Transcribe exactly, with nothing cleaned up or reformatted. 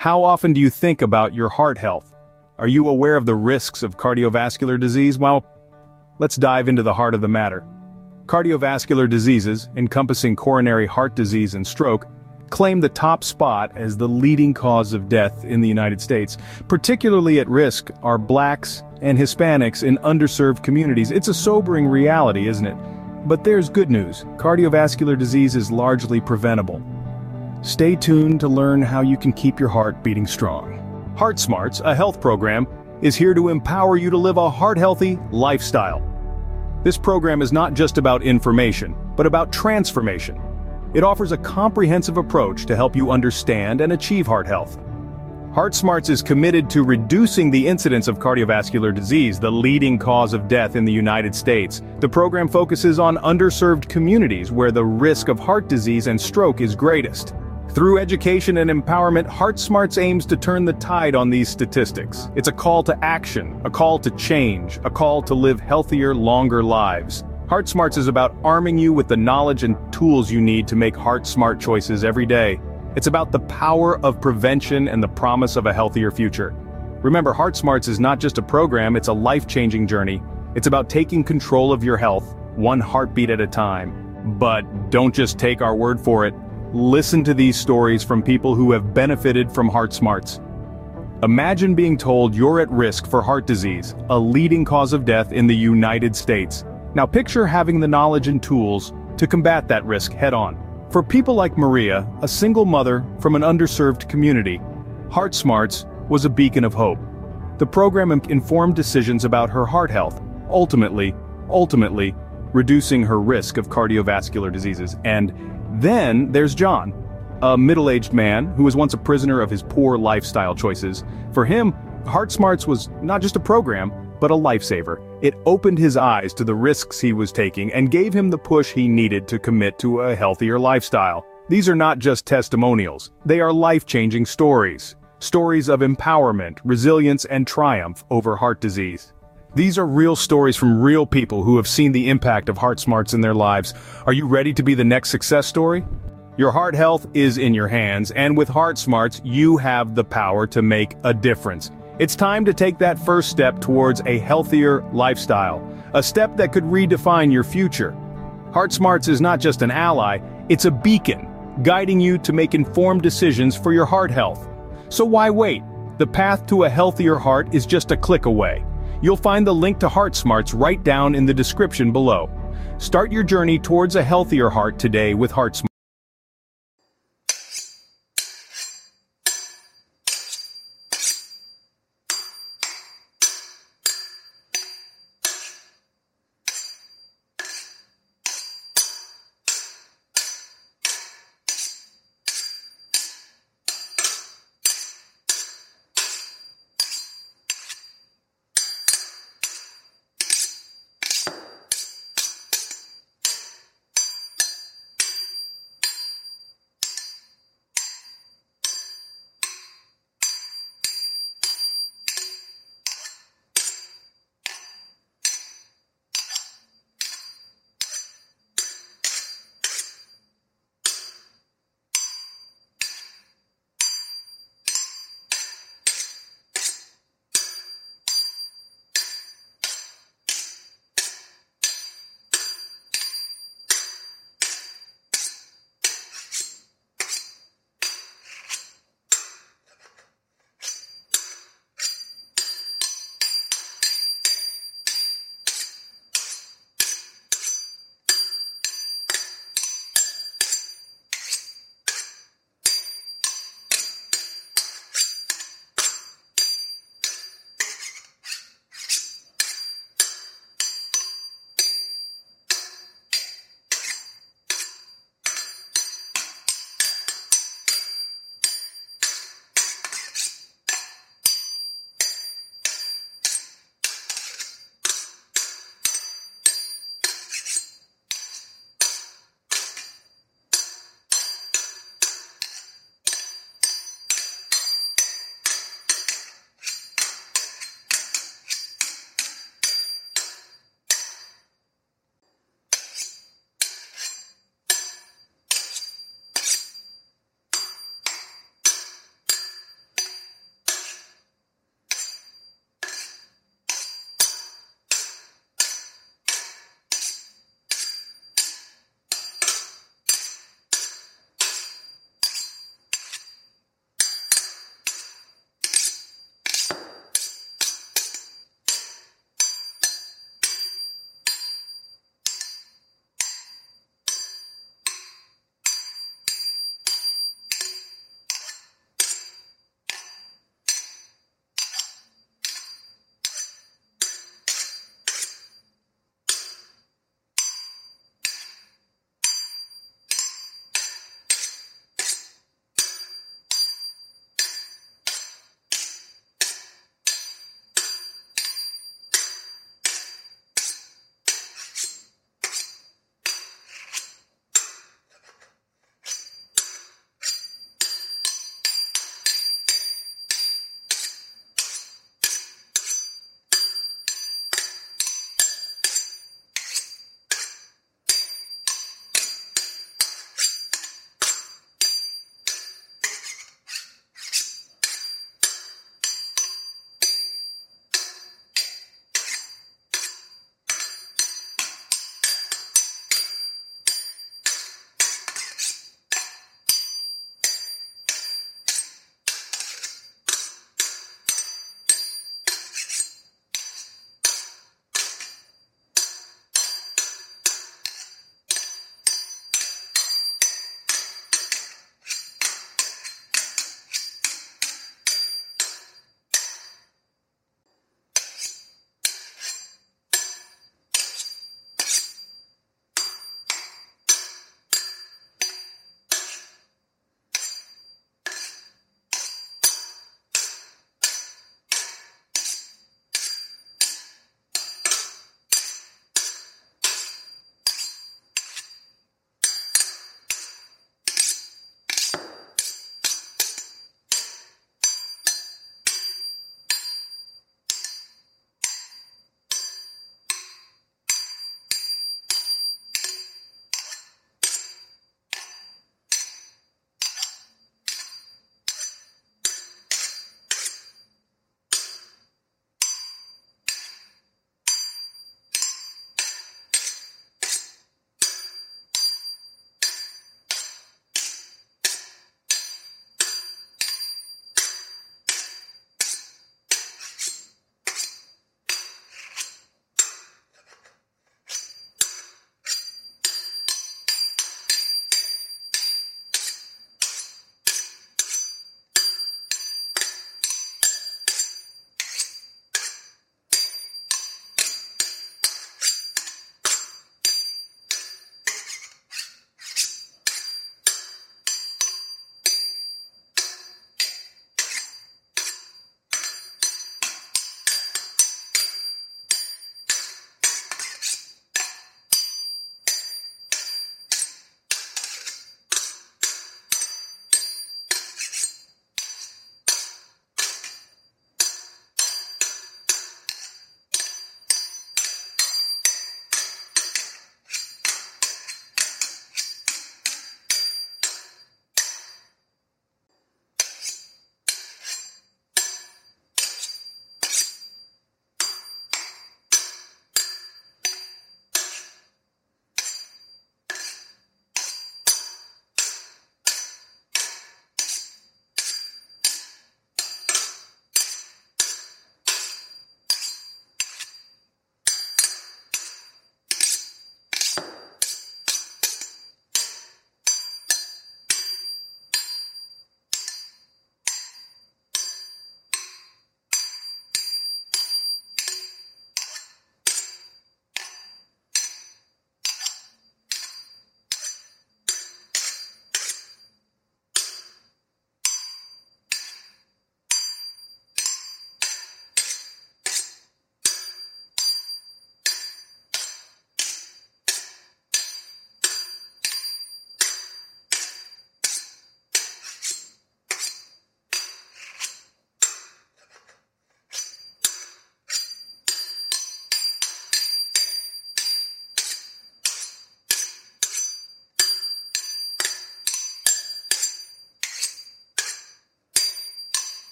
How often do you think about your heart health? Are you aware of the risks of cardiovascular disease? Well, let's dive into the heart of the matter. Cardiovascular diseases, encompassing coronary heart disease and stroke, claim the top spot as the leading cause of death in the United States. Particularly at risk are blacks and Hispanics in underserved communities. It's a sobering reality, isn't it? But there's good news. Cardiovascular disease is largely preventable. Stay tuned to learn how you can keep your heart beating strong. Heart Smarts, a health program, is here to empower you to live a heart-healthy lifestyle. This program is not just about information, but about transformation. It offers a comprehensive approach to help you understand and achieve heart health. Heart Smarts is committed to reducing the incidence of cardiovascular disease, the leading cause of death in the United States. The program focuses on underserved communities where the risk of heart disease and stroke is greatest. Through education and empowerment, Heart Smarts aims to turn the tide on these statistics. It's a call to action, a call to change, a call to live healthier, longer lives. Heart Smarts is about arming you with the knowledge and tools you need to make heart-smart choices every day. It's about the power of prevention and the promise of a healthier future. Remember, Heart Smarts is not just a program, it's a life-changing journey. It's about taking control of your health, one heartbeat at a time. But don't just take our word for it. Listen to these stories from people who have benefited from Heart Smarts. Imagine being told you're at risk for heart disease, a leading cause of death in the United States. Now picture having the knowledge and tools to combat that risk head-on. For people like Maria, a single mother from an underserved community, Heart Smarts was a beacon of hope. The program informed decisions about her heart health, ultimately, ultimately, reducing her risk of cardiovascular diseases. And then there's John, a middle-aged man who was once a prisoner of his poor lifestyle choices. For him, Heart Smarts was not just a program, but a lifesaver. It opened his eyes to the risks he was taking and gave him the push he needed to commit to a healthier lifestyle. These are not just testimonials, they are life-changing stories. Stories of empowerment, resilience, and triumph over heart disease. These are real stories from real people who have seen the impact of Heart Smarts in their lives. Are you ready to be the next success story? Your heart health is in your hands, and with Heart Smarts, you have the power to make a difference. It's time to take that first step towards a healthier lifestyle, a step that could redefine your future. Heart Smarts is not just an ally, it's a beacon, guiding you to make informed decisions for your heart health. So why wait? The path to a healthier heart is just a click away. You'll find the link to Heart Smarts right down in the description below. Start your journey towards a healthier heart today with Heart Smarts.